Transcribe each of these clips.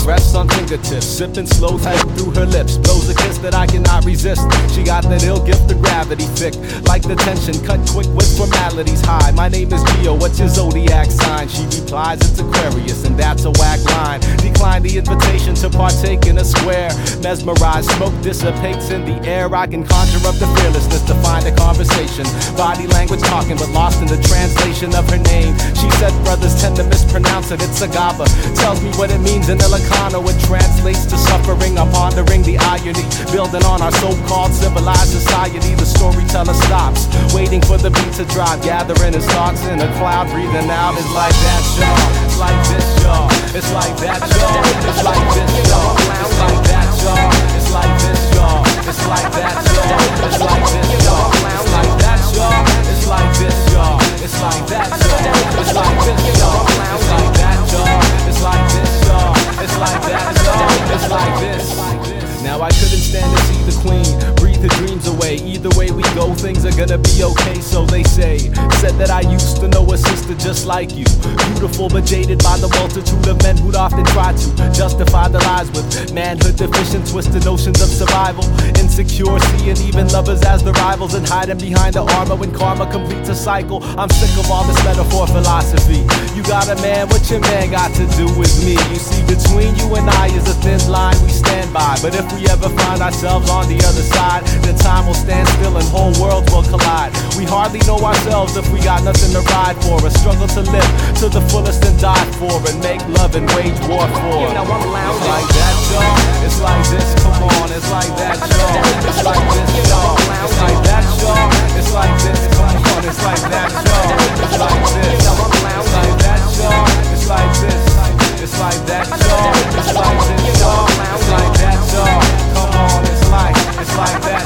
rests on fingertips, sipping slow tight through her lips. Blows a kiss that I cannot resist. She got that ill gift of gravity, thick like the tension, cut quick with formalities high. My name is Geo, what's your zodiac sign? She replies, it's Aquarius, and that's a whack line. Decline the invitation to partake in a square. Mesmerized, smoke dissipates in the air. I can conjure up the fearlessness to find a conversation. Body language talking, but lost in the translation of her name. She said brothers tend to mispronounce it, it's Agaba. Tells me what it means in Ilocano, it translates to suffering. I'm pondering the irony, building on our so-called civilized society. The storyteller stops, waiting for the beat to drop, gathering his thoughts in a cloud, breathing out. It's like that, y'all. It's like this, y'all. It's like that, y'all. It's like this, y'all. It's like that, y'all. It's like this, y'all. It's like that, y'all. It's like this, y'all. It's like that, y'all. It's like this, y'all. It's like that, y'all. It's like this, y'all. It's like that, y'all. It's like this, y'all. It's like that, y'all. It's like this. Now I couldn't stand to see the queen breathe her dreams away. Either way we go, things are gonna be okay, so they say. Said that I used to know a sister just like you, beautiful but jaded by the multitude of men who'd often try to justify their lives with manhood deficient, twisted notions of survival. Insecure, seeing even lovers as the rivals, and hiding behind the armor when karma completes a cycle. I'm sick of all this metaphor philosophy. You got a man, what your man got to do with me? You see, between you and I is a thin line we stand by, but if we ever find ourselves on the other side, then time will stand still and whole worlds will collide. We hardly know ourselves if we got nothing to ride for. A struggle to live to the fullest and die for, and make love and wage war for. You know I'm loud. It's like that, y'all. It's like this, come on. It's like that, y'all. It's like this, y'all. It's like that, y'all. It's like this, come on. It's like that, y'all. It's like this. It's like that, y'all. It's like this. It's like that, y'all. It's like this, y'all. It's like that, y'all. Come on, it's like that,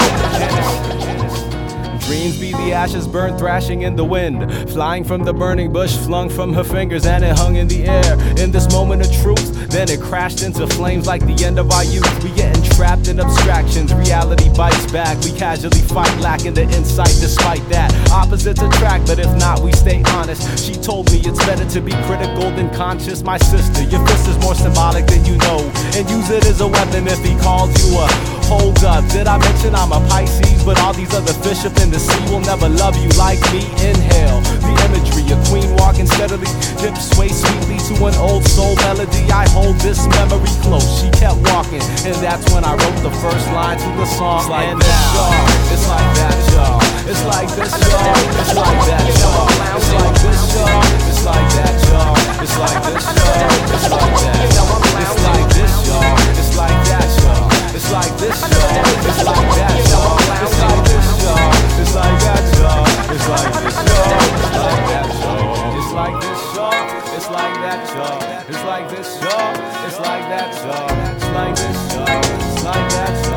y'all. Dreams be the ashes burned, thrashing in the wind, flying from the burning bush, flung from her fingers, and it hung in the air. In this moment of truth, then it crashed into flames like the end of our youth. We getting trapped in abstractions, reality bites back. We casually fight, lacking the insight despite that. Opposites attract, but if not, we stay honest. She told me it's better to be critical than conscious. My sister, your fist is more symbolic than you know, and use it as a weapon if he calls you a hold up. Did I mention I'm a Pisces, but all these other fish up in the sea will never love you like me? Inhale the imagery, a queen walking steadily, hips sway sweetly to an old soul melody. I hold this memory close, she kept walking, and that's when I wrote the first line to the song. It's like this, y'all. It's like that, y'all. It's like this, y'all. It's like that, y'all. It's like this, y'all. It's like that, y'all. It's like this, y'all. It's like that. It's like this, y'all. It's like that, y'all. It's like this, y'all. It's like that, y'all. It's like this, y'all. It's like that, y'all. It's like this, y'all. It's like that, y'all. It's like this, y'all. It's like that, y'all. It's like this, y'all. It's like that, y'all. It's like this, y'all. It's like that, y'all.